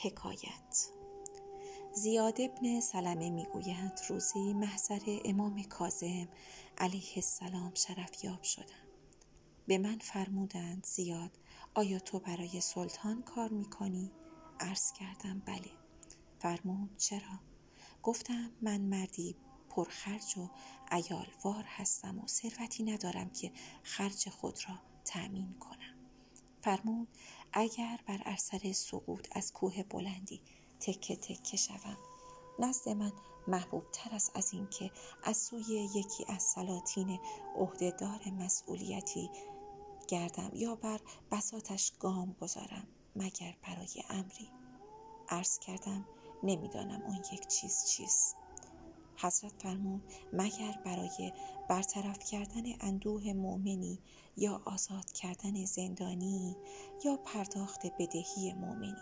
حکایت. زیاد ابن سلمه میگوید روزی محضر امام کاظم علیه السلام شرفیاب شدم. به من فرمودند زیاد آیا تو برای سلطان کار میکنی؟ عرض کردم بله. فرمود چرا؟ گفتم من مردی پرخرج و عیالوار هستم و ثروتی ندارم که خرج خود را تأمین کنم. فرمود اگر بر اثر سقوط از کوه بلندی تکه تکه شوم نزد من محبوب تر است از این که از سوی یکی از سلاطین عهدهدار مسئولیتی گردم یا بر بساطش گام گذارم مگر برای امری. عرض کردم نمیدانم اون یک چیز چیست. حضرت فرمود مگر برای برطرف کردن اندوه مؤمنی یا آزاد کردن زندانی یا پرداخت بدهی مؤمنی.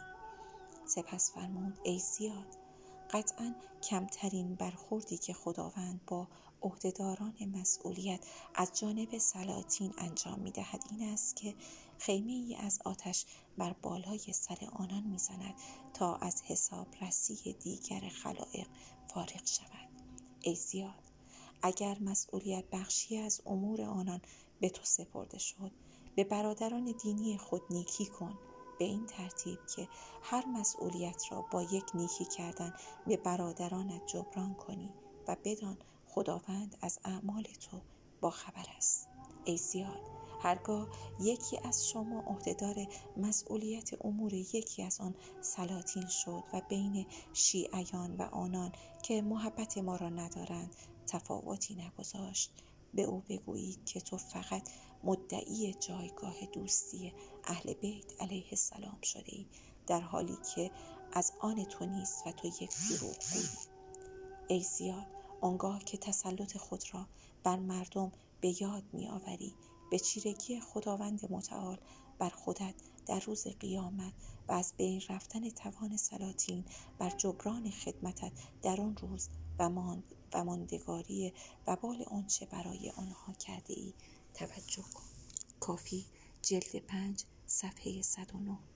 سپس فرمود ای زیاد قطعاً کمترین برخوردی که خداوند با عهدهداران مسئولیت از جانب سلاطین انجام می‌دهد این است که خیمه‌ای از آتش بر بالای سر آنان می‌زند تا از حساب رسی دیگر خلائق فارغ شود. ای زیاد اگر مسئولیت بخشی از امور آنان به تو سپرده شد به برادران دینی خود نیکی کن به این ترتیب که هر مسئولیت را با یک نیکی کردن به برادرانت جبران کنی و بدان خداوند از اعمال تو با خبر است. ای زیاد هرگاه یکی از شما عهدهدار مسئولیت امور یکی از آن سلاطین شد و بین شیعیان و آنان که محبت ما را ندارند تفاوتی نگذاشت به او بگویید که تو فقط مدعی جایگاه دوستی اهل بیت علیه السلام شده ای در حالی که از آن تو نیست و تو یک دروغگویی. ای زیاد آنگاه که تسلط خود را بر مردم به یاد می آوری به چیرگی خداوند متعال بر خودت در روز قیامت و از بین رفتن توان سلاطین بر جبران خدمتت در آن روز و ماندگاری وبال آنچه برای آنها کرده ای توجه کن. کافی جلد 5 صفحه 109.